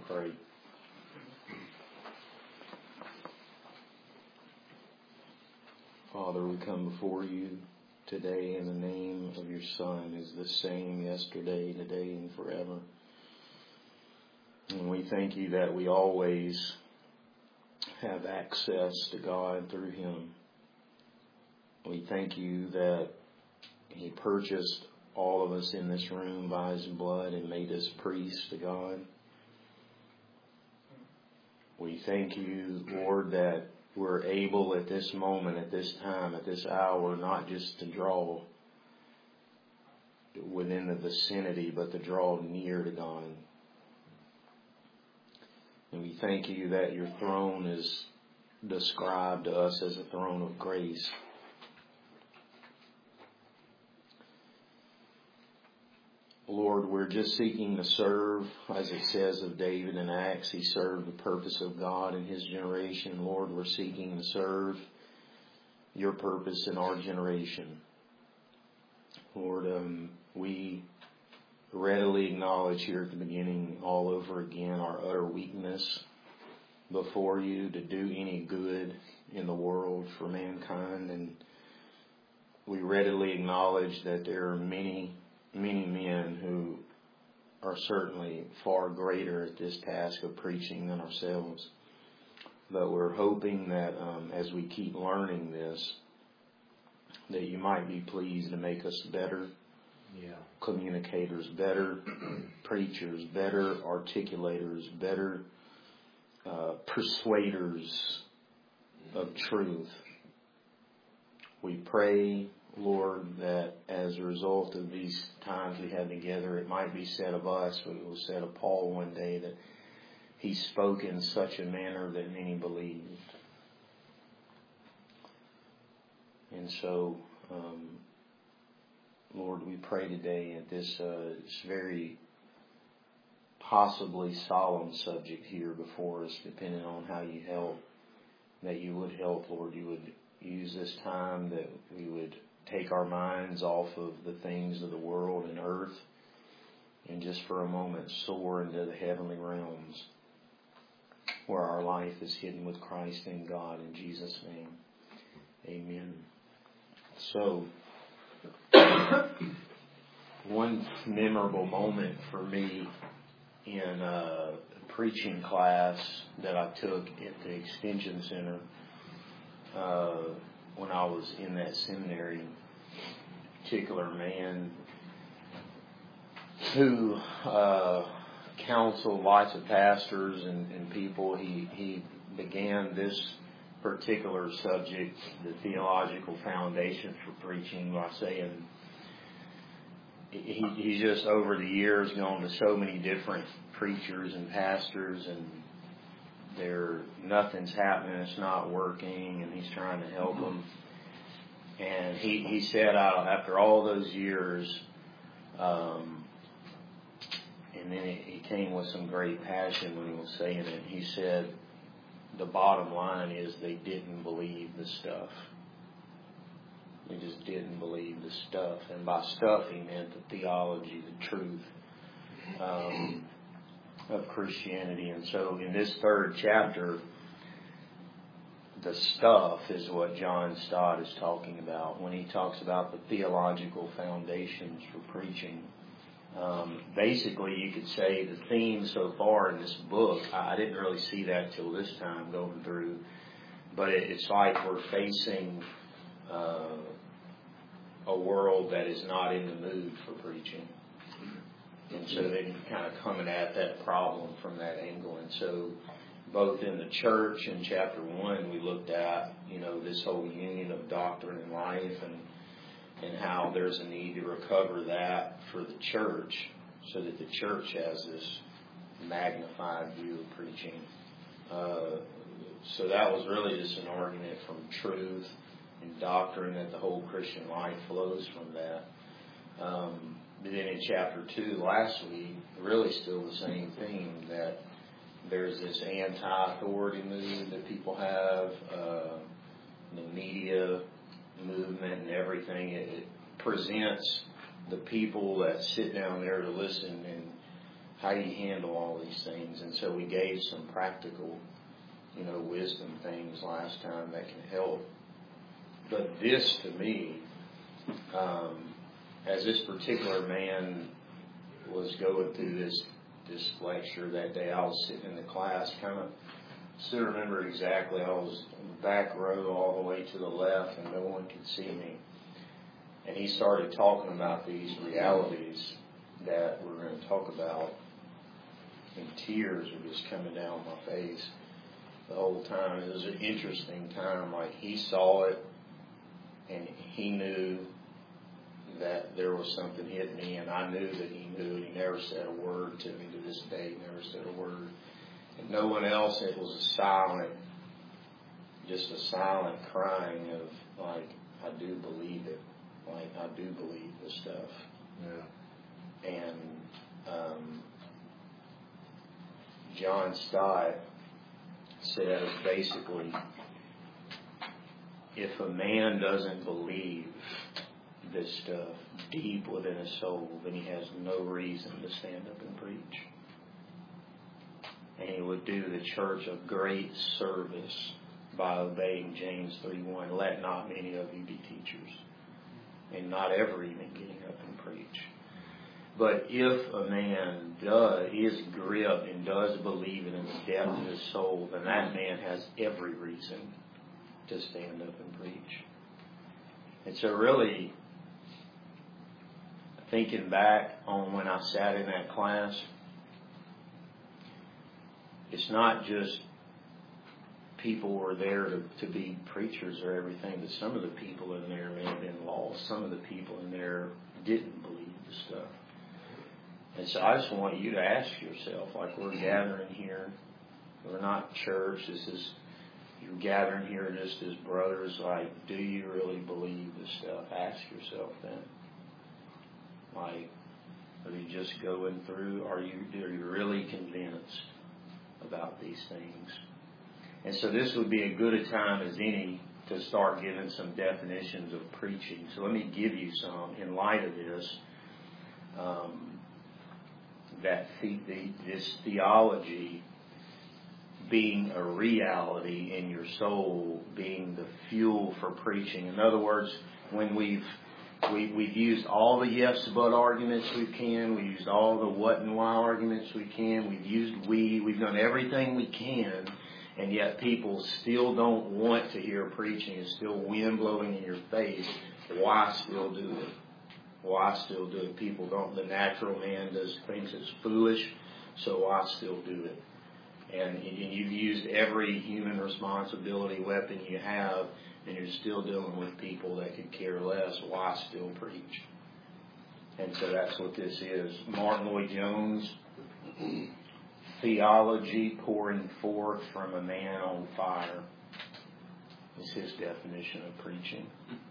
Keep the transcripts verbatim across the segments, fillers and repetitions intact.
pray. Father, we come before you today in the name of your Son, who's the same yesterday, today, and forever. And we thank you that we always have access to God through him. We thank you that he purchased all of us in this room by his blood and made us priests to God. We thank you, Lord, that we're able at this moment, at this time, at this hour, not just to draw within the vicinity, but to draw near to God. And we thank you that your throne is described to us as a throne of grace. Lord, we're just seeking to serve, as it says of David in Acts, he served the purpose of God in his generation. Lord, we're seeking to serve your purpose in our generation. Lord, um, we readily acknowledge here at the beginning all over again our utter weakness before you to do any good in the world for mankind. And we readily acknowledge that there are many many men who are certainly far greater at this task of preaching than ourselves. But we're hoping that um, as we keep learning this, that you might be pleased to make us better yeah. communicators, better preachers, better articulators, better uh, persuaders of truth. We pray, Lord, that as a result of these times we had together, it might be said of us, what it was said of Paul one day, that he spoke in such a manner that many believed. And so, um, Lord, we pray today at this, uh, this very possibly solemn subject here before us, depending on how you help, that you would help, Lord, you would use this time, that we would take our minds off of the things of the world and earth and just for a moment soar into the heavenly realms where our life is hidden with Christ in God. In Jesus' name, amen. So, one memorable moment for me in a preaching class that I took at the Extension Center uh, when I was in that seminary, a particular man who uh, counseled lots of pastors and, and people, he, he began this particular subject, the theological foundation for preaching, by saying he, he's just over the years gone to so many different preachers and pastors, and there nothing's happening, it's not working, and he's trying to help them. And he, he said, uh, after all those years, um, and then he came with some great passion when he was saying it. He said, the bottom line is they didn't believe the stuff. They just didn't believe the stuff. And by stuff, he meant the theology, the truth um, of Christianity. And so in this third chapter, the stuff is what John Stott is talking about when he talks about the theological foundations for preaching. Um, basically, you could say the theme so far in this book, I didn't really see that till this time going through, but it, it's like we're facing uh, a world that is not in the mood for preaching. And so they're kind of coming at that problem from that angle. And so both in the church in chapter one, we looked at, you know, this whole union of doctrine and life, and and how there's a need to recover that for the church so that the church has this magnified view of preaching. Uh, so that was really just an argument from truth and doctrine, that the whole Christian life flows from that. Um, but then in chapter two last week, really still the same theme, that there's this anti-authority mood that people have, uh, the media movement and everything. It, it presents the people that sit down there to listen and how do you handle all these things? And so we gave some practical, you know, wisdom things last time that can help. But this, to me, um, as this particular man was going through this this lecture that day, I was sitting in the class, kind of still remember exactly. I was in the back row all the way to the left, and no one could see me. And he started talking about these realities that we're going to talk about, and tears were just coming down my face the whole time. It was an interesting time. Like, he saw it, and he knew that there was something hitting me, and I knew that he knew it. He never said a word to me to this day. He never said a word. And no one else. It was a silent, just a silent crying of, like, I do believe it. Like, I do believe this stuff. Yeah. And um, John Stott says basically, if a man doesn't believe this stuff deep within his soul, then he has no reason to stand up and preach. And he would do the church a great service by obeying James three one, let not many of you be teachers, and not ever even getting up and preach. But if a man does, is gripped and does believe it in the depth of his soul, then that man has every reason to stand up and preach. And so really, thinking back on when I sat in that class, it's not just people were there to, to be preachers or everything, but some of the people in there may have been lost. Some of the people in there didn't believe the stuff. And so I just want you to ask yourself, like, we're gathering here. We're not church. This is, you're gathering here just as brothers. Like, do you really believe this stuff? Ask yourself that. Like, are you just going through? Are you, are you really convinced about these things? And so this would be as good a time as any to start giving some definitions of preaching. So let me give you some in light of this. Um, that the, the, this theology being a reality in your soul, being the fuel for preaching. In other words, when we've we, we've used all the yes but arguments we can, we've used all the what and why arguments we can, we've used we, we've done everything we can, and yet people still don't want to hear preaching. It's still wind blowing in your face. Why still do it? Why still do it? People don't. The natural man does thinks it's foolish, so why still do it? And, and you've used every human responsibility weapon you have, and you're still dealing with people that could care less. Why still preach? And so that's what this is. Martin Lloyd-Jones, theology pouring forth from a man on fire, is his definition of preaching.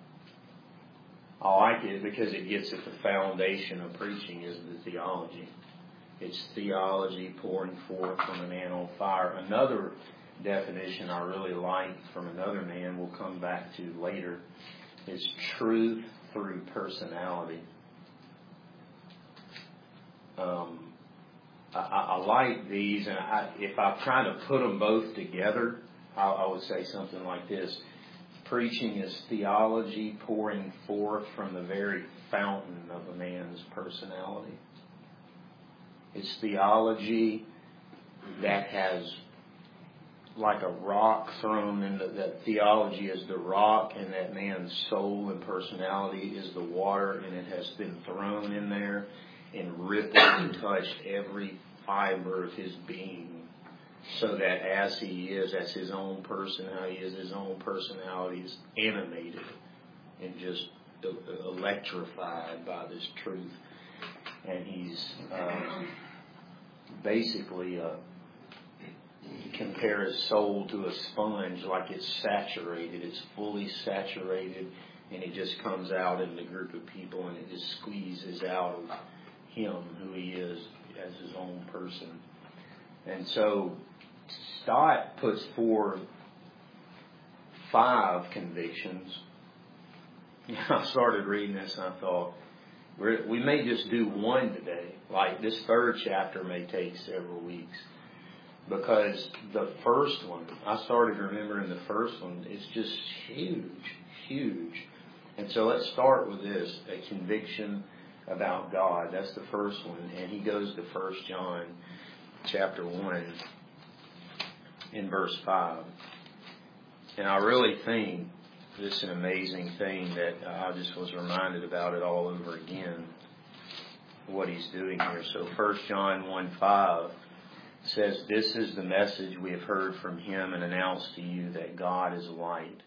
I like it because it gets at the foundation of preaching is the theology. It's theology pouring forth from a man on fire. Another definition I really like from another man we'll come back to later is truth through personality. Um, I, I like these, and I, if I'm trying to put them both together, I, I would say something like this. Preaching is theology pouring forth from the very fountain of a man's personality. It's theology that has, like a rock thrown in, the, that theology is the rock, and that man's soul and personality is the water, and it has been thrown in there and rippled and touched every fiber of his being. So that as he is, as his own personality is, his own personality is animated and just electrified by this truth. And he's um, basically, uh, he compares his soul to a sponge, like it's saturated, it's fully saturated, and it just comes out in the group of people, and it just squeezes out of him, who he is as his own person. And so Stott puts forward five convictions. I started reading this and I thought, We're, we may just do one today. Like this third chapter may take several weeks. Because the first one, I started remembering the first one, is just huge, huge. And so let's start with this, a conviction about God. That's the first one. And he goes to First John chapter one in verse five. And I really think this is an amazing thing that I just was reminded about it all over again, what he's doing here. So First John one five says, "This is the message we have heard from him and announced to you, that God is light,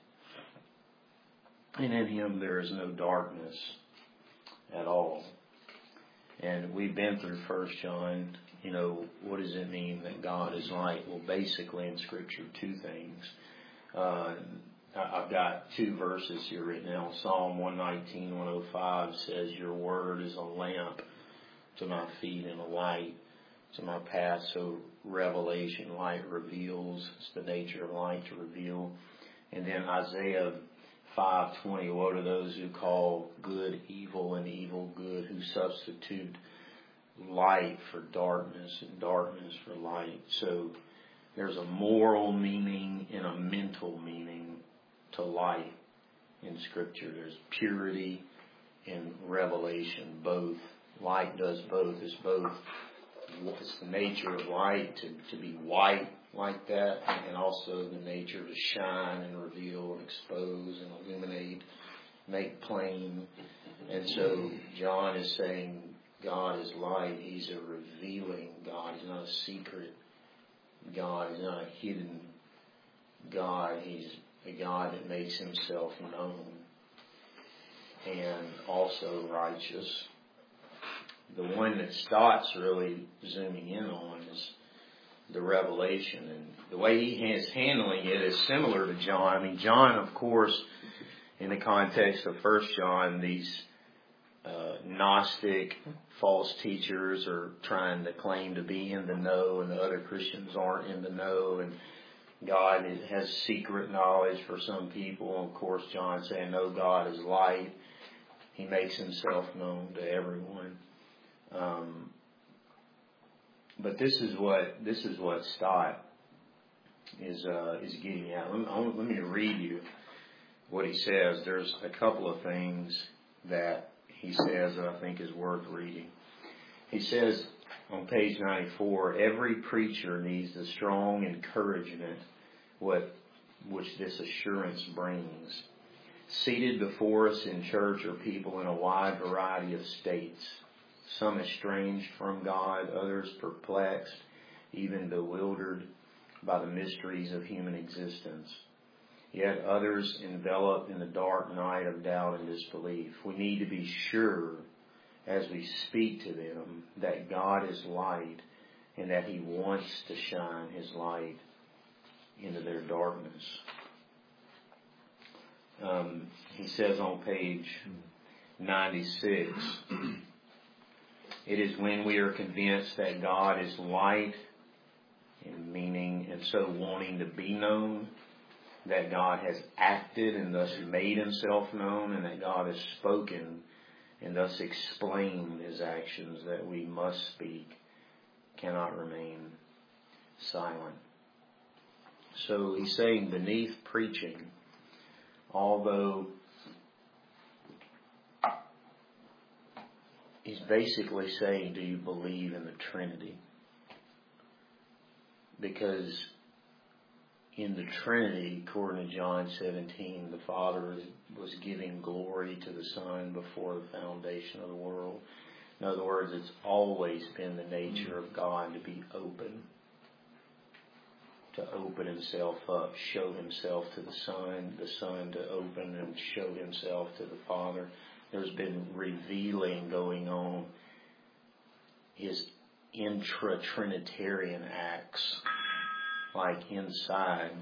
and in him there is no darkness at all." And we've been through First John. You know, what does it mean that God is light? Well, basically in Scripture, two things. Uh, I've got two verses here written down. Psalm one nineteen, one oh five says, "Your word is a lamp to my feet and a light to my path." So revelation, light reveals. It's the nature of light to reveal. And then Isaiah five twenty, "Woe to those who call good evil and evil good, who substitute light for darkness and darkness for light." So there's a moral meaning and a mental meaning to light in Scripture. There's purity and revelation, both. Light does both. It's both. It's the nature of light to, to be white like that, and also the nature to shine and reveal and expose and illuminate, make plain. And so John is saying God is light. He's a revealing God. He's not a secret God. He's not a hidden God. He's a God that makes himself known, and also righteous. The one that Stott's really zooming in on is the revelation, and the way he is handling it is similar to John. I mean, John, of course, in the context of First John, these uh, Gnostic false teachers are trying to claim to be in the know, and the other Christians aren't in the know, and God has secret knowledge for some people. And of course, John saying, "No, God is light. He makes himself known to everyone." Um, but this is what this is what Stott is uh, is getting at. Let me, let me read you what he says. There's a couple of things that he says that I think is worth reading. He says on page ninety-four, "Every preacher needs the strong encouragement what which this assurance brings. Seated before us in church are people in a wide variety of states. Some estranged from God, others perplexed, even bewildered by the mysteries of human existence. Yet others enveloped in the dark night of doubt and disbelief. We need to be sure, as we speak to them, that God is light and that he wants to shine his light into their darkness." Um, he says on page ninety-six, "It is when we are convinced that God is light, in meaning and so wanting to be known, that God has acted and thus made himself known, and that God has spoken and thus explained his actions, that we must speak, cannot remain silent." So he's saying beneath preaching, although he's basically saying, do you believe in the Trinity? Because in the Trinity, according to John seventeen, the Father was giving glory to the Son before the foundation of the world. In other words, it's always been the nature of God to be open, to open himself up, show himself to the Son, the Son to open and show himself to the Father. There's been revealing going on, his intra-Trinitarian acts, like inside.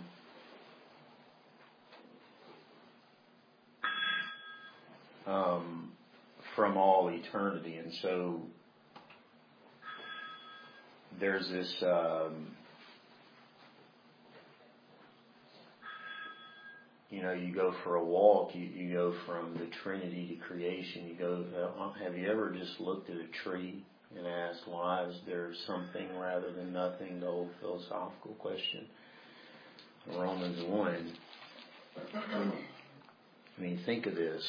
Um, from all eternity. And so there's this um, you know, you go for a walk, you, you go from the Trinity to creation. You go, have you ever just looked at a tree and asked, why is there something rather than nothing? The old philosophical question. Romans one. I mean, think of this.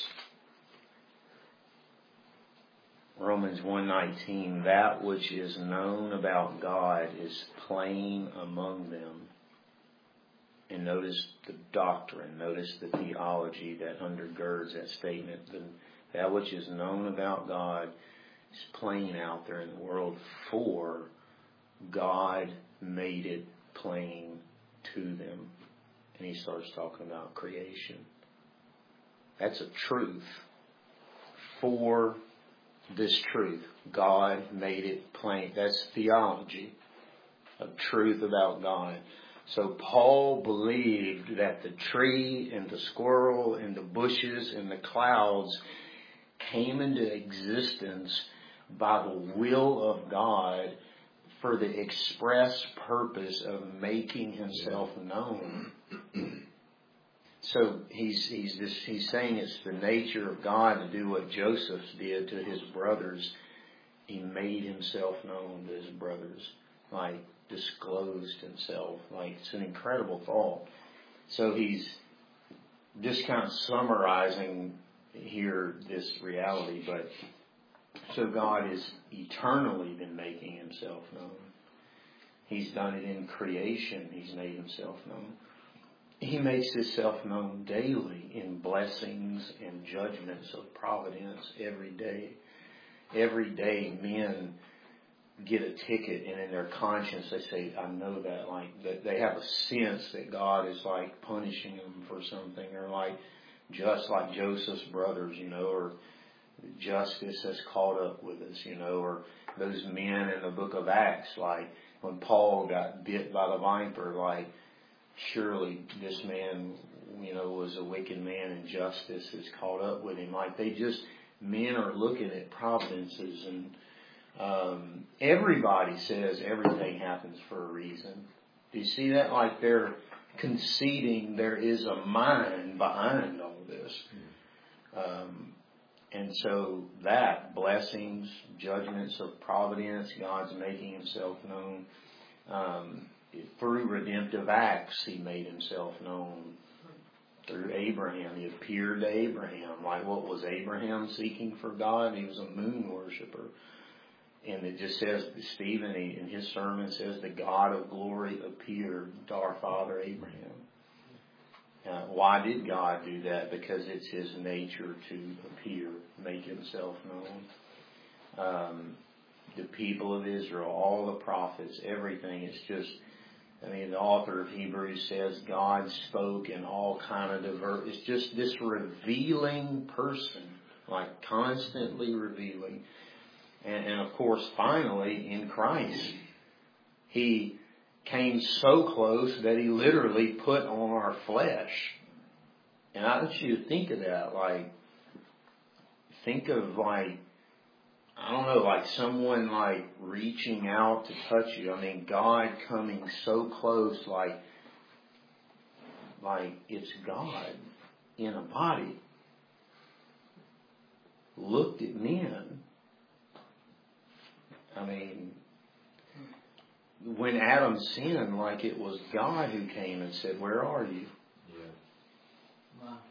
Romans one nineteen, that which is known about God is plain among them. And notice the doctrine, notice the theology that undergirds that statement. The, that which is known about God is plain out there in the world, for God made it plain to them. And he starts talking about creation. That's a truth. For this truth, God made it plain. That's theology, a truth about God. So Paul believed that the tree and the squirrel and the bushes and the clouds came into existence by the will of God for the express purpose of making himself known. So he's he's just, he's saying it's the nature of God to do what Joseph did to his brothers. He made himself known to his brothers, like disclosed himself. Like, it's an incredible thought. So he's just kind of summarizing here this reality, but so God has eternally been making himself known. He's done it in creation. He's made himself known. He makes himself known daily in blessings and judgments of providence every day. Every day men get a ticket, and in their conscience they say, I know that. Like, that they have a sense that God is like punishing them for something, or like just like Joseph's brothers, you know, or justice has caught up with us, you know, or those men in the book of Acts, like when Paul got bit by the viper, like, surely this man, you know, was a wicked man, and justice has caught up with him. Like, they just, men are looking at providences, and um, everybody says everything happens for a reason. Do you see that? Like, they're conceding there is a mind behind all this. Um, and so that, blessings, judgments of providence, God's making himself known. Um, through redemptive acts, he made himself known. Through Abraham, he appeared to Abraham. Like, what was Abraham seeking for God? He was a moon worshiper. And it just says, Stephen, he, in his sermon, says, the God of glory appeared to our father Abraham. Uh, why did God do that? Because it's his nature to appear, make himself known. Um, the people of Israel, all the prophets, everything. It's just, I mean, the author of Hebrews says God spoke in all kind of diverse. It's just this revealing person, like constantly revealing. And, and of course, finally, in Christ, he came so close that he literally put on our flesh. And I want you to think of that. Like, think of like, I don't know, like someone like reaching out to touch you. I mean, God coming so close, like, like it's God in a body. Looked at men. I mean, when Adam sinned, like it was God who came and said, where are you? Yeah. Wow.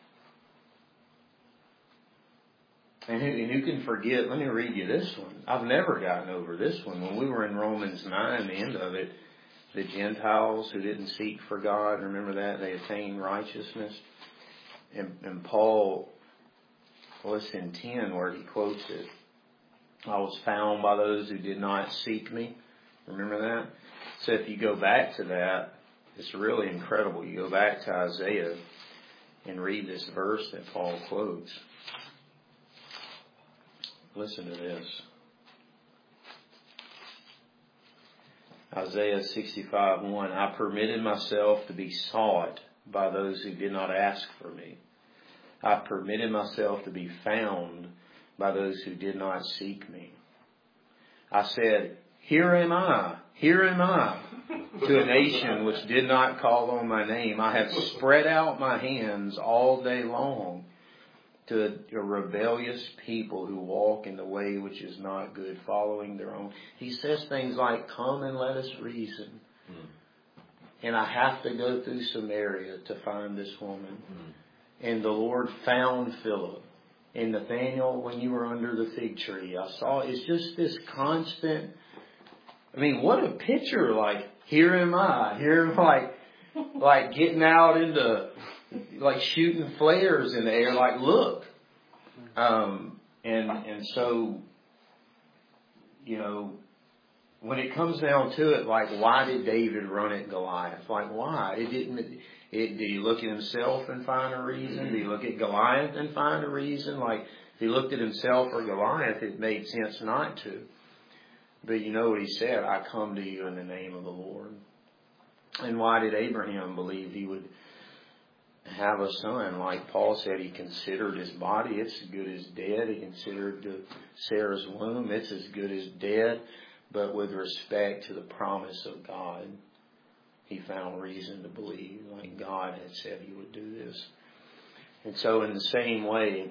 And who, and who can forget, let me read you this one. I've never gotten over this one. When we were in Romans nine, the end of it, the Gentiles who didn't seek for God, remember that? They attained righteousness. And, and Paul, well, it's in ten where he quotes it. I was found by those who did not seek me. Remember that? So if you go back to that, it's really incredible. You go back to Isaiah and read this verse that Paul quotes. Listen to this. Isaiah sixty-five one. I permitted myself to be sought by those who did not ask for me. I permitted myself to be found by those who did not seek me. I said, Here am I, here am I, to a nation which did not call on my name. I have spread out my hands all day long to a, a rebellious people who walk in the way which is not good, following their own. He says things like, come and let us reason. Mm. And I have to go through Samaria to find this woman. Mm. And the Lord found Philip. And Nathaniel, when you were under the fig tree, I saw it's just this constant. I mean, what a picture! Like, here am I. Here am I, like, like getting out into, like shooting flares in the air. Like, look. Um, and and so, you know, when it comes down to it, like, why did David run at Goliath? Like, why? It didn't. It, did he look at himself and find a reason? Did he look at Goliath and find a reason? Like, if he looked at himself or Goliath, it made sense not to. But you know what he said? I come to you in the name of the Lord. And why did Abraham believe he would have a son? Like Paul said, he considered his body, it's as good as dead. He considered the Sarah's womb, it's as good as dead. But with respect to the promise of God, he found reason to believe, like God had said he would do this. And so in the same way,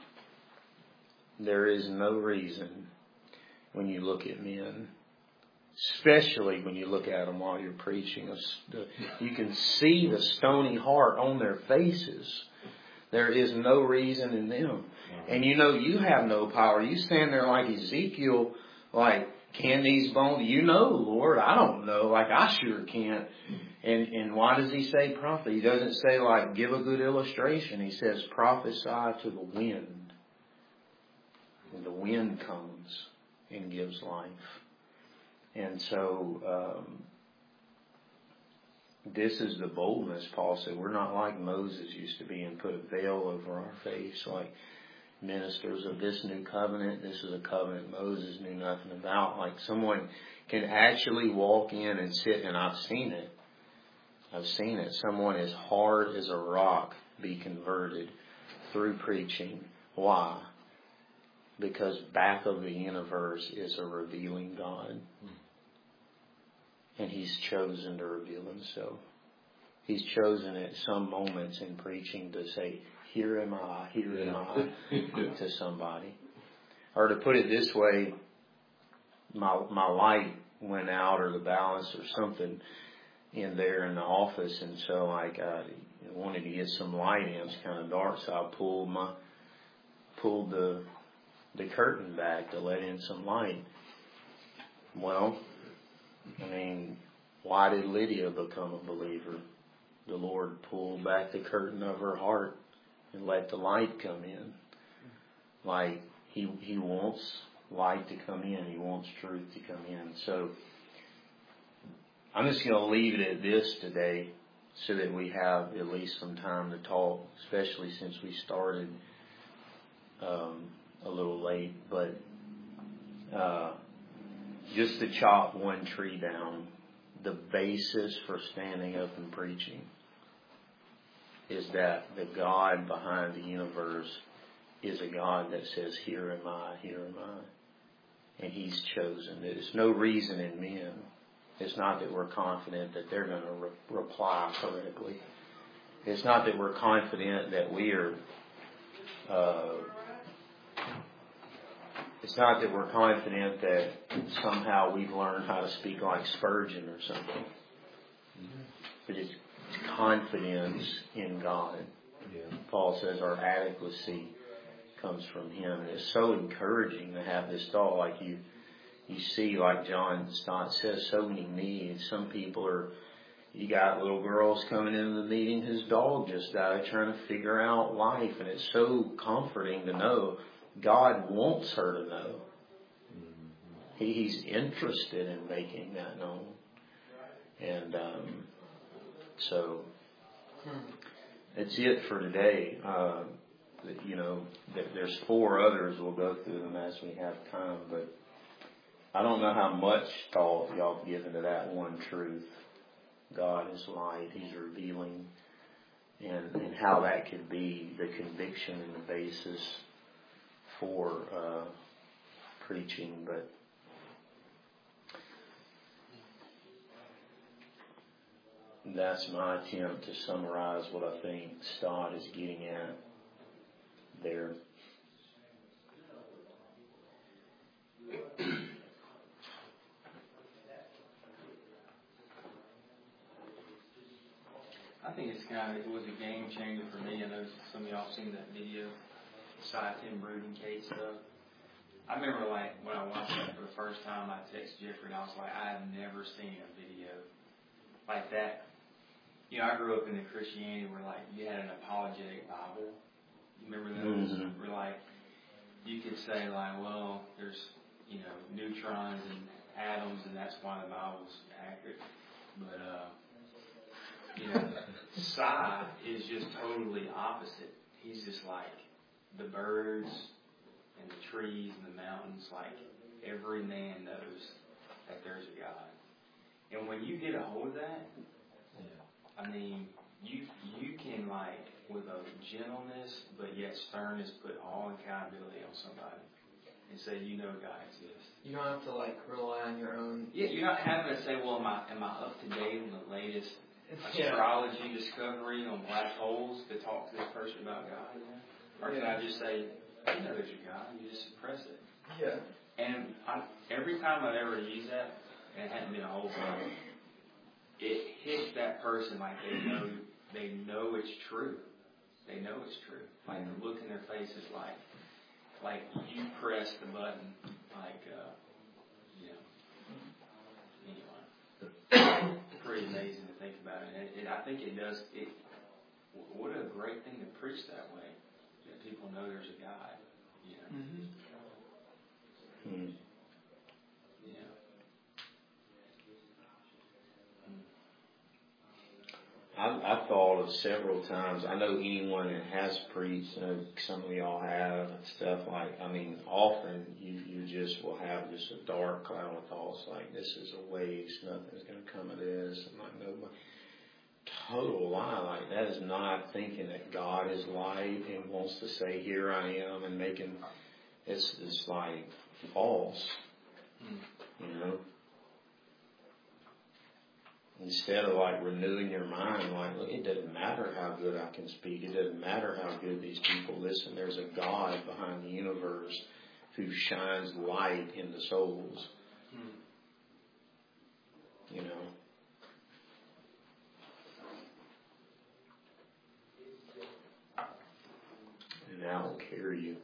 there is no reason when you look at men, especially when you look at them while you're preaching. You can see the stony heart on their faces. There is no reason in them. And you know you have no power. You stand there like Ezekiel, like, can these bones? You know, Lord, I don't know. Like, I sure can't. And and why does he say prophet? He doesn't say, like, give a good illustration. He says prophesy to the wind. And the wind comes and gives life. And so um, this is the boldness, Paul said. We're not like Moses used to be and put a veil over our face like ministers of this new covenant. This is a covenant Moses knew nothing about. Like someone can actually walk in and sit, and I've seen it. I've seen it. Someone as hard as a rock be converted through preaching. Why? Because back of the universe is a revealing God. And He's chosen to reveal Himself. He's chosen at some moments in preaching to say, here am I, here am I, to somebody. Or to put it this way, my my light went out or the balance or something in there in the office, and so like I wanted to get some light in. It was kind of dark, so I pulled my pulled the the curtain back to let in some light. Well, I mean, why did Lydia become a believer? The Lord pulled back the curtain of her heart and let the light come in. Like, He He wants light to come in. He wants truth to come in. So, I'm just going to leave it at this today so that we have at least some time to talk, especially since we started um, a little late. But uh, just to chop one tree down, the basis for standing up and preaching is that the God behind the universe is a God that says, here am I, here am I. And He's chosen. There's no reason in men. It's not that we're confident that they're going to re- reply correctly. It's not that we're confident that we are, uh, it's not that we're confident that somehow we've learned how to speak like Spurgeon or something. But it's confidence in God. Yeah. Paul says our adequacy comes from Him. And it's so encouraging to have this thought. Like you, you see, like John Stott says, so many needs. Some people are, you got little girls coming into the meeting whose dog just died trying to figure out life. And it's so comforting to know God wants her to know. He, he's interested in making that known. And um, so that's it for today. Uh, you know, there's four others. We'll go through them as we have time. But I don't know how much thought y'all have given to that one truth. God is light. He's revealing. And, and how that could be the conviction and the basis for uh, preaching. But that's my attempt to summarize what I think Stott is getting at there. I think it's kind of, it was a game changer for me. I know some of y'all seen that video, Side ten Brooding Case stuff. I remember, like, when I watched that for the first time, I texted Jeffrey and I was like, I have never seen a video like that. You know, I grew up in the Christianity where, like, you had an apologetic Bible. You remember those? Mm-hmm. Where, like, you could say, like, well, there's, you know, neutrons and atoms, and that's why the Bible's accurate. But, uh, you know, Psi is just totally opposite. He's just like the birds and the trees and the mountains, like every man knows that there's a God. And when you get a hold of that, I mean, you you can, like, with a gentleness but yet sternness, put all accountability on somebody and say, you know God exists. You don't have to, like, rely on your own. Yeah, you're not having to say, well, am I, am I up to date on the latest yeah. astrology discovery on black holes to talk to this person about God? Or can I just say, you know there's a God, you just suppress it? Yeah. And I, every time I've ever used that, and it hadn't been a whole time, it hits that person like they know they know it's true. They know it's true. Like the look in their face is like, like you press the button, like, uh, you know. Anyway, pretty amazing to think about it. And, and I think it does. It. What a great thing to preach that way. That people know there's a God. You know. Mm-hmm. Hmm. Yeah. I've, I've thought of several times. I know anyone that has preached, you know, some of y'all have and stuff like. I mean, often you you just will have just a dark cloud of thoughts like this is a waste, nothing's going to come of this. I'm like, no, but total lie. Like that is not thinking that God is light and wants to say, "Here I am," and making it's it's like false, you know. Instead of like renewing your mind, like, look, it doesn't matter how good I can speak. It doesn't matter how good these people listen. There's a God behind the universe who shines light into souls. Hmm. You know. And that will carry you.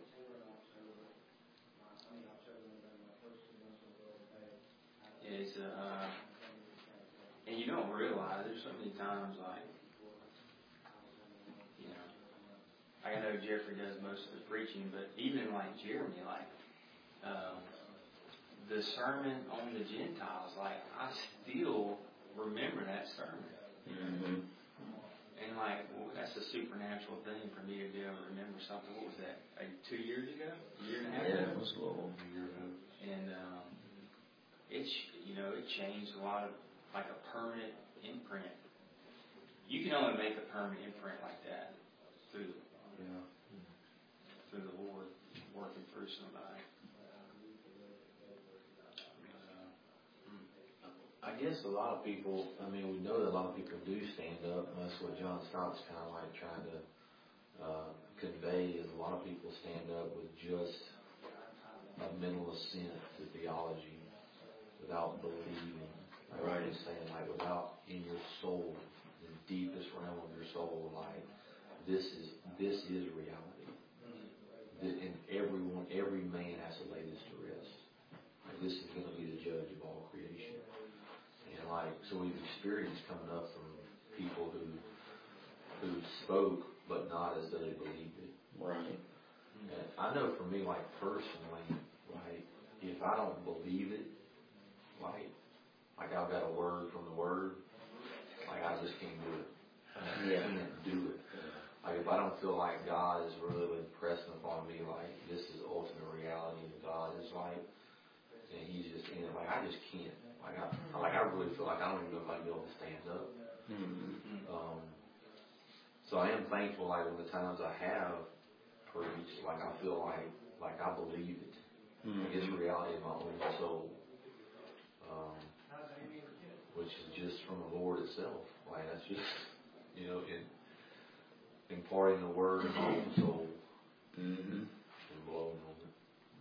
It's uh. And you don't realize there's so many times, like, you know, I know Jeffrey does most of the preaching, but even like Jeremy, like, um, the sermon on the Gentiles, like, I still remember that sermon. Mm-hmm. And like, well, that's a supernatural thing for me to be able to remember something. What was that? Like two years ago? A year and a half Yeah, ago? it was a little year ago. And um, it's, you know, it changed a lot of, like a permanent imprint. You can only make a permanent imprint like that through, Yeah. through the Lord working through somebody. I guess a lot of people, I mean, we know that a lot of people do stand up, and that's what John Stott's kind of like trying to uh, convey, is a lot of people stand up with just a mental assent to theology without believing. Like right. What he's saying, like, without in your soul, the deepest realm of your soul, like, this is this is reality. And everyone, every man has to lay this to rest. Like, this is going to be the judge of all creation. And like, so we've experienced coming up from people who who spoke, but not as though they believed it. Right. And I know for me, like personally, like if I don't believe it, like like I've got a word from the Word, like I just can't do it. I yeah. can't do it. Like if I don't feel like God is really impressing upon me, like this is ultimate reality of God is like, and He's just in it, like I just can't. Like I, like I really feel like I don't even know if I'd be able to stand up. Mm-hmm. Um, so I am thankful, like when the times I have preached, like I feel like like I believe it. Mm-hmm. Like it's reality of my own soul, um, which is just from the Lord itself. Like, that's just, you know, in, imparting the word into the soul Mm-hmm. and blowing on it.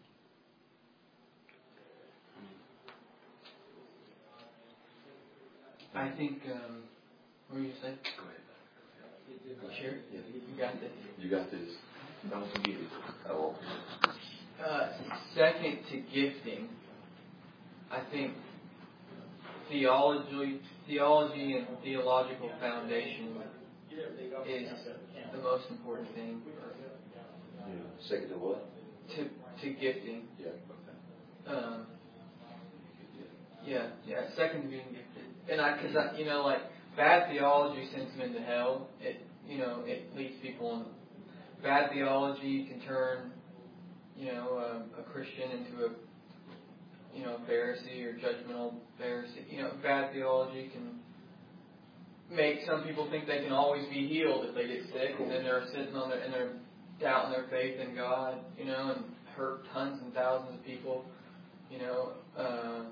I think, um, what were you saying? Go ahead. You sure? Yeah. You got this? You got this. Don't forget it. I won't. Uh, second to gifting, I think theology, theology and theological foundation is the most important thing Yeah. Second to what? to to gifting. Yeah. Um, yeah, yeah. Second to being gifted, and I, cause I, you know, like bad theology sends them into hell. It, you know, it leads people in. Bad theology can turn, you know, um, a Christian into a, you know, Pharisee or judgmental Pharisee. You know, bad theology can make some people think they can always be healed if they get sick, and then they're sitting on their and they're doubting their faith in God, you know, and hurt tons and thousands of people. You know, uh,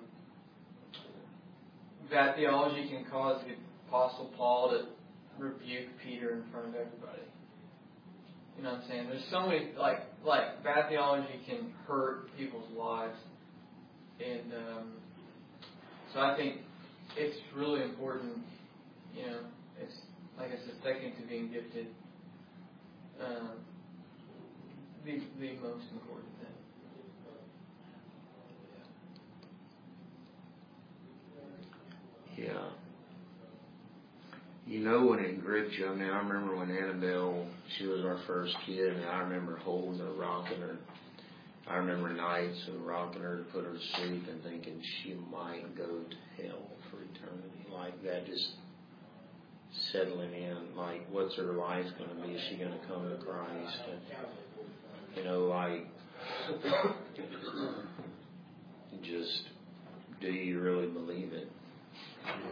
bad theology can cause the Apostle Paul to rebuke Peter in front of everybody. You know what I'm saying? There's so many, like, like bad theology can hurt people's lives. And um, so I think it's really important, you know, it's, like I said, second to being gifted, um, the, the most important thing. Yeah. You know when it gripped you, I mean, I remember when Annabelle, she was our first kid, and I remember holding her, rocking her. I remember nights of rocking her to put her to sleep and thinking she might go to hell for eternity. Like that, just settling in. Like, what's her life going to be? Is she going to come to Christ? And, you know, like, just, do you really believe it? Yeah.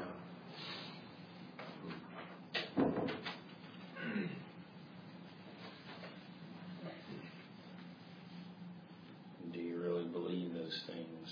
Do you really believe those things?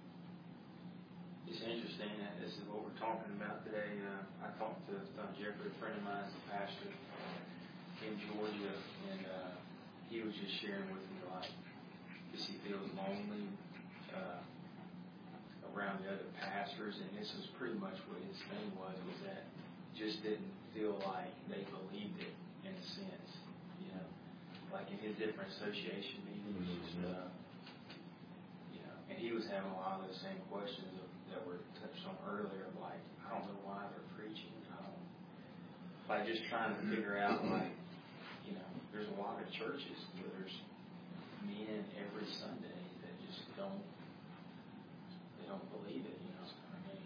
It's interesting that this is what we're talking about today. Uh, I talked to Don Jeffrey, a friend of mine, a pastor in Georgia, and uh, he was just sharing with me, like, because he feels lonely uh, around the other pastors, and this was pretty much what his thing was, was that just didn't feel like they believed it in a sense, you know, like in his different association meetings, just, uh, you know, and he was having a lot of those same questions of, that were touched on earlier, like, I don't know why they're preaching, I don't, like just trying to figure out, like, you know, there's a lot of churches where there's men every Sunday that just don't, they don't believe it, you know, I mean.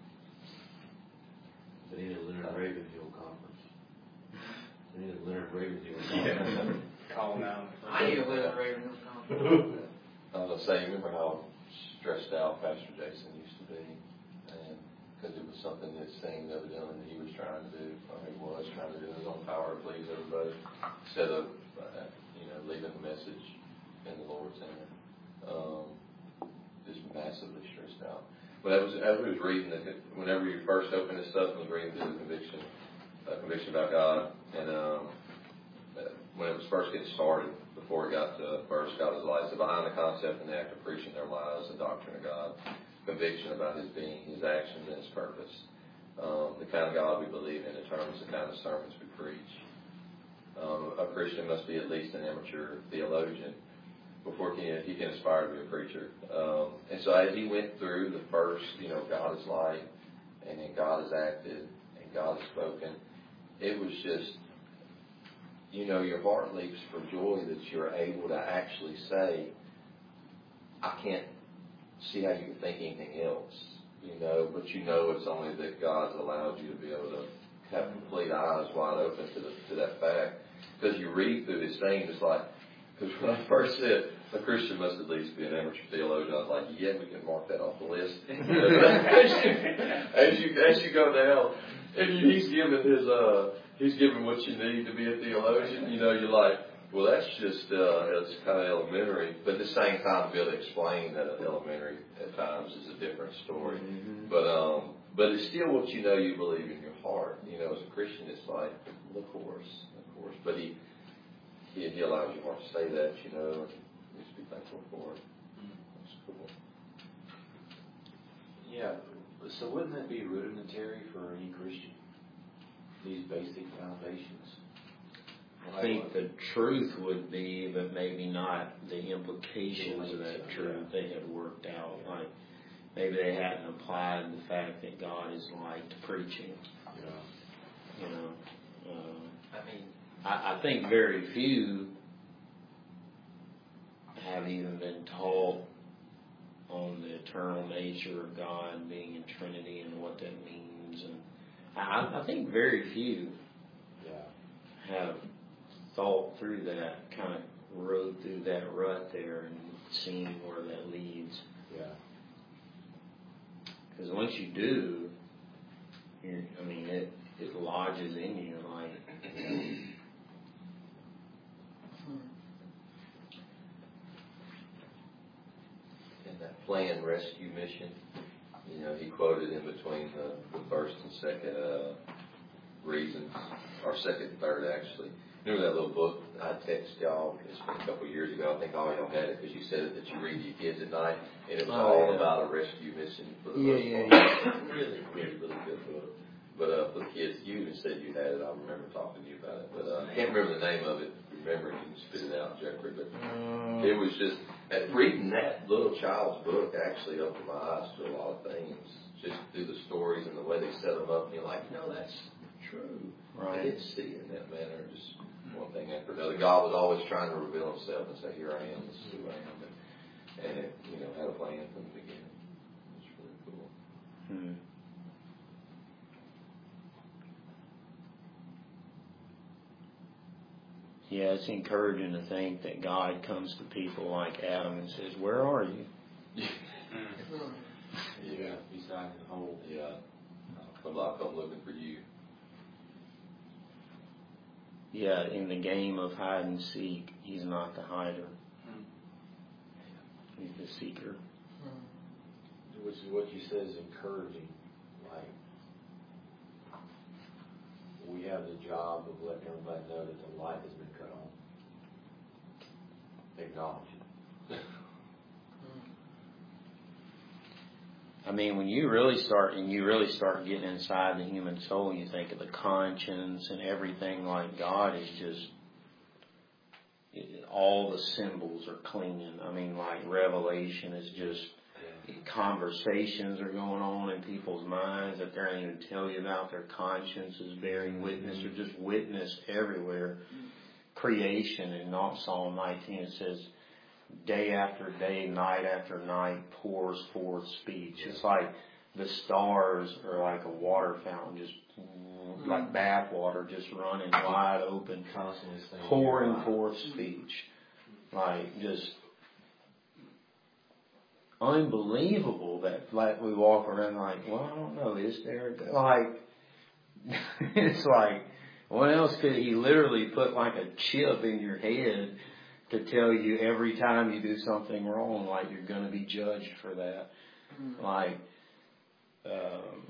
They need a Leonard Ravenhill conference. They need a Leonard Ravenhill conference. Call them out. I need a little Raven conference. Uh, say, you remember how stressed out Pastor Jason used to be, and because it was something that seemed evidently that he was trying to do, or he was trying to do his own power to please everybody, instead of uh, you know leaving the message in the Lord's hand. Um, just massively stressed out. But as, as we was reading, the, whenever you first opened this stuff, I was reading through the conviction, uh, conviction about God, and um, when it was first getting started, before it got to first got his life, so behind the concept and the act of preaching their lives, the doctrine of God, conviction about his being, his actions, and his purpose, um, the kind of God we believe in determines the kind of sermons we preach. Um, a Christian must be at least an amateur theologian before he can, he can aspire to be a preacher. Um, and so as he went through the first, you know, God is light, and then God has acted, and God has spoken, it was just, you know, your heart leaps for joy that you're able to actually say, I can't see how you can think anything else, you know, but you know it's only that God's allowed you to be able to have complete eyes wide open to the, to that fact. Because you read through this thing, it's like, because when I first said a Christian must at least be an amateur theologian, I was like, yeah, we can mark that off the list. as, you, as you as you go down, and he's giving his uh, he's giving what you need to be a theologian. You know, you're like, well, that's just uh, it's kind of elementary, but at the same time, to be able to explain that elementary at times is a different story. Mm-hmm. But um, but it's still what you know you believe in your heart. You know, as a Christian, it's like, of course, of course. But he, he, he allows your heart to say that, you know, and just be thankful for it. That's cool. Yeah. So wouldn't that be rudimentary for any Christian? These basic foundations. I think the truth would be, but maybe not the implications of that truth they had worked out. Like maybe they hadn't applied the fact that God is light to preaching. Yeah. You know, uh, I mean, I, I think very few have even been taught on the eternal nature of God being in Trinity and what that means, and I, I think very few Yeah. have thought through that, kind of rode through that rut there and seen where that leads. Yeah. Because once you do, you're, I mean, it it lodges in you like. You know, In that planned rescue mission, you know, he quoted in between the, the first and second uh, reasons, or second and third actually. Remember that little book I texted y'all? It's been a couple of years ago. I think all y'all had it because you said it that you read to your kids at night, and it was Oh, all yeah. about a rescue mission for the Yeah, most yeah, part. Really, really, really good book. But uh, for the kids, you even said you had it. I remember talking to you about it, but uh, I can't remember the name of it. Remember, you can spit it out, Jeffrey. But Uh, it was just at reading that little child's book actually opened my eyes to a lot of things, just through the stories and the way they set them up. And you're like, no, that's true. Right. I didn't see it in that manner. Just one thing after another. God was always trying to reveal Himself and say, "Here I am. This is who I am," and, and it, you know, had a plan from the beginning. It's really cool. hmm. Yeah, it's encouraging to think that God comes to people like Adam and says, "Where are you?" Yeah. He's not in the hole. Yeah. I'm like, I'm looking for you. Yeah, in the game of hide and seek, He's not the hider. He's the seeker. Which is what you said is encouraging. Like, we have the job of letting everybody know that the light has been cut on. Acknowledge it. I mean, when you really start, and you really start getting inside the human soul, you think of the conscience and everything. Like God is just, it, all the symbols are clinging. I mean, like Revelation is just, conversations are going on in people's minds that they're not even tell you about. Their conscience is bearing witness. There's just witness everywhere. Creation in Psalm nineteen, it says, day after day, night after night pours forth speech. It's like the stars are like a water fountain, just like bath water, just running wide open, Constantly saying, pouring forth speech. Like just unbelievable that like we walk around like, well, I don't know, is there a, like it's like what else could he literally put like a chip in your head to tell you every time you do something wrong, like you're going to be judged for that. Mm-hmm. Like, um,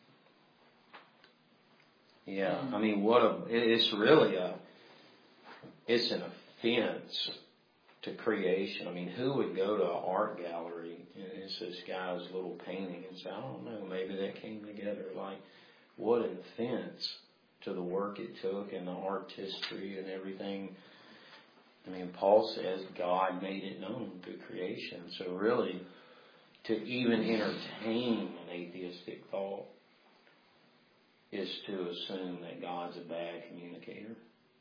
yeah, mm-hmm. I mean, what a, it's really a, it's an offense to creation. I mean, who would go to an art gallery and it's this guy's little painting and say, I don't know, maybe that came together. Like, what an offense to the work it took and the artistry and everything. I mean, Paul says God made it known through creation. So really, to even entertain an atheistic thought is to assume that God's a bad communicator.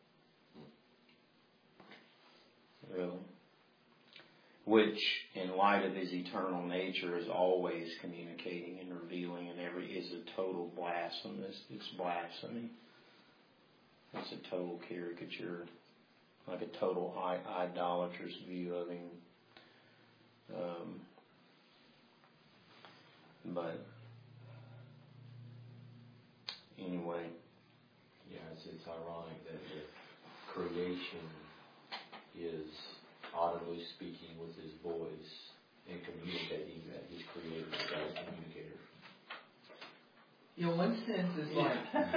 Really. Which, in light of His eternal nature, is always communicating and revealing, and every is a total blasphemous. It's blasphemy. It's a total caricature. Like a total idolatrous view of Him. Um, but anyway. Yeah, it's, it's ironic that if creation is audibly speaking with His voice and communicating, that His creator is a communicator. you know, one sense is like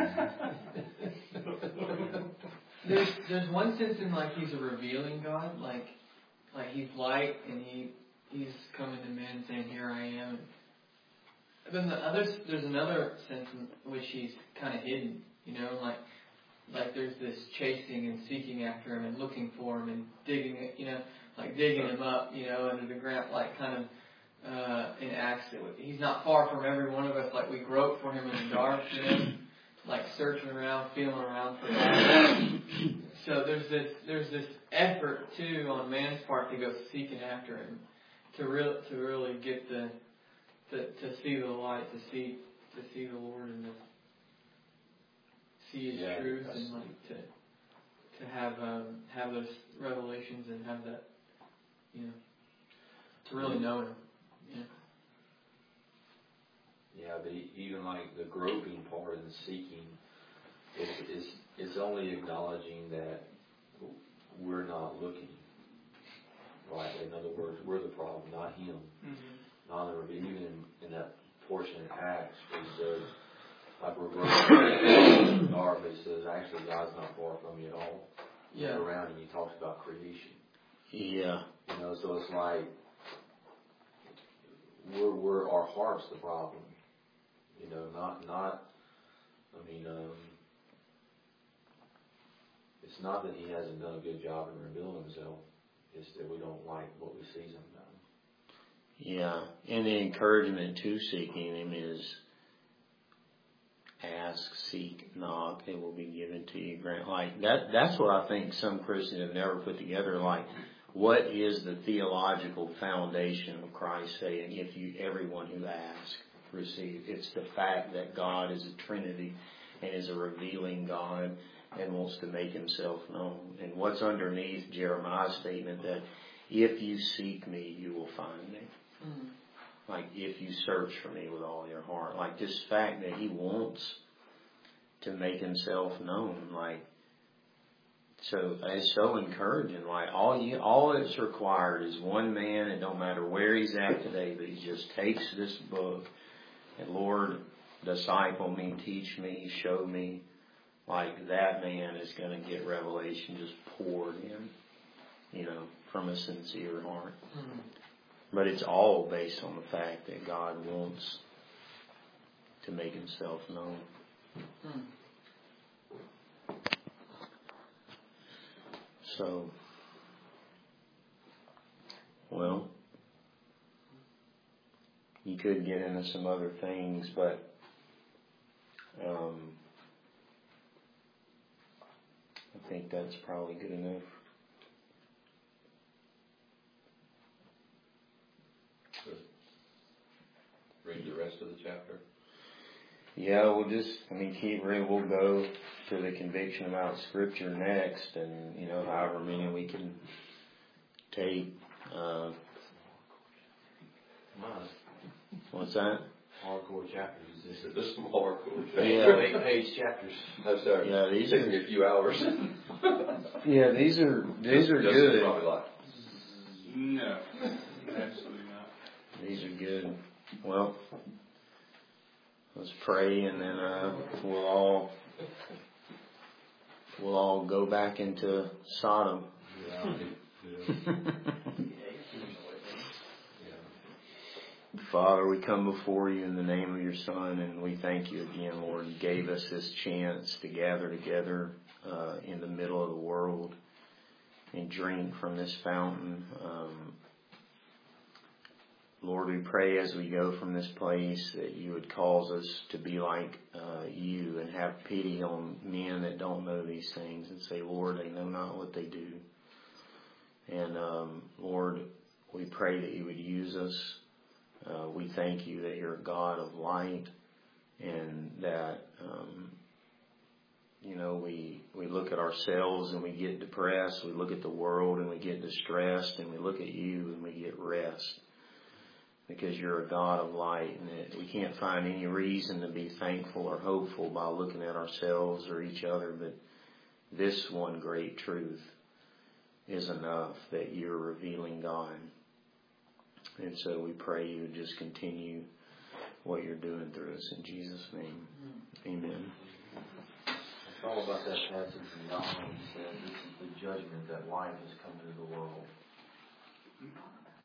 there's there's one sense in like he's a revealing God, like like he's light and he he's coming to men saying, "Here I am." And then the others, there's another sense in which he's kind of hidden, you know, like like there's this chasing and seeking after him and looking for him and digging it, you know, like digging him up, you know, under the ground, like kind of. Uh, in Acts, he's not far from every one of us. Like we grope for him in the dark, you know, like searching around, feeling around for that. So there's this there's this effort too on man's part to go seeking after him, to real to really get the to to see the light, to see to see the Lord and to see His Yeah, truth and like to to have um, have those revelations and have that, you know, to really know Him. Yeah. Yeah, but even like the groping part and seeking is is is only acknowledging that we're not looking. Right. In other words, we're the problem, not him. Mm-hmm. Not the, even in, in that portion in Acts, where he says, like we're groping in the dark, but it says actually God's not far from you at all. Yeah. Look around and he talks about creation. Yeah. You know, so it's like we're we're our heart's the problem. You know, not not. I mean, um, it's not that he hasn't done a good job in revealing himself. It's that we don't like what we see sometimes. Yeah, and the encouragement to seeking Him is ask, seek, knock, it will be given to you. Grant, like that. That's what I think some Christians have never put together. Like, what is the theological foundation of Christ saying, "If you, everyone who asks, receive"? It's the fact that God is a Trinity and is a revealing God and wants to make Himself known. And what's underneath Jeremiah's statement that if you seek me, you will find me. Mm-hmm. Like if you search for me with all your heart. Like this fact that He wants to make Himself known. Like, so it's so encouraging. Like all you, all that's required is one man, and no matter where he's at today, but he just takes this book and, Lord, disciple me, teach me, show me. Like that man is going to get revelation just poured in, you know, from a sincere heart. Mm-hmm. But it's all based on the fact that God wants to make Himself known. Mm. So, well, you could get into some other things, but um, I think that's probably good enough. Read the rest of the chapter. Yeah, we'll just, I mean, keep reading. We'll go to the conviction about Scripture next, and, you know, however many we can take. Uh, what's that? Hardcore chapters. This is the smaller cool chapter. Yeah. Eight page chapters. No, sorry. Yeah, these Taking are me a few hours. Yeah, these are these are Justin's good. Probably like, No, absolutely not. These are good. Well, let's pray, and then uh, we'll all we'll all go back into Sodom. Yeah. Yeah. Father, we come before you in the name of your Son, and we thank you again, Lord. You gave us this chance to gather together uh, in the middle of the world and drink from this fountain. Um, Lord, we pray as we go from this place that you would cause us to be like uh, you and have pity on men that don't know these things and say, Lord, they know not what they do. And um, Lord, we pray that you would use us. Uh, we thank you that you're a God of light, and that, um, you know, we, we look at ourselves and we get depressed. We look at the world and we get distressed, and we look at you and we get rest. Because you're a God of light, and that we can't find any reason to be thankful or hopeful by looking at ourselves or each other. But this one great truth is enough, that you're revealing God. And so we pray you would just continue what you're doing through us. In Jesus' name, amen. It's all about that passage in John when he said, this is the judgment that light has come into the world.